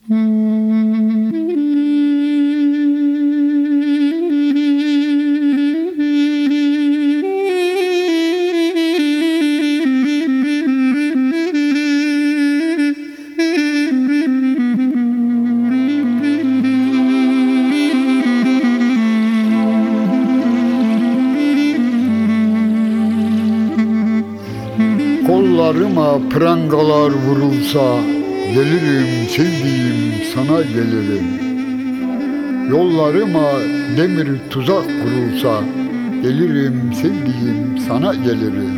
Kollarıma prangalar vurulsa, gelirim sevdiğim sana gelirim. Yollarıma demir tuzak kurulsa, gelirim sevdiğim sana gelirim.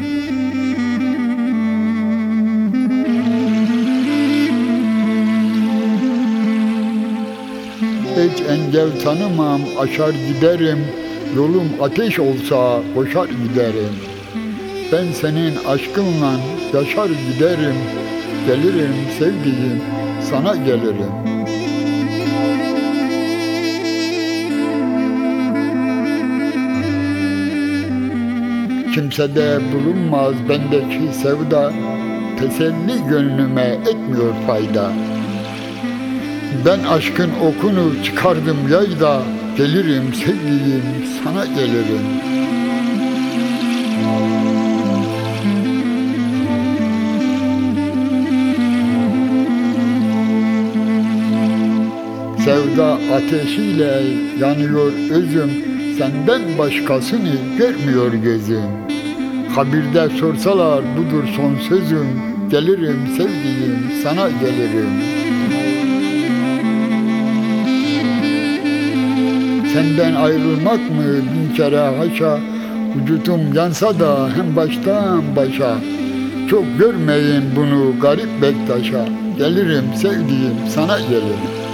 Hiç engel tanımam, aşar giderim, yolum ateş olsa koşar giderim. Ben senin aşkınla yaşar giderim, gelirim sevdiğim sana gelirim. Kimsede bulunmaz bendeki sevda, teselli gönlüme etmiyor fayda. Ben aşkın okunu çıkardım yayda, gelirim sevdiğim sana gelirim. Sevda ateşiyle yanıyor özüm, senden başkasını görmüyor gözüm. Kabirde sorsalar budur son sözüm, gelirim sevdiğim sana gelirim. Senden ayrılmak mı bin kere haşa, vücudum yansa da hem baştan başa. Çok görmeyin bunu garip Bektaş'a, gelirim sevdiğim sana gelirim.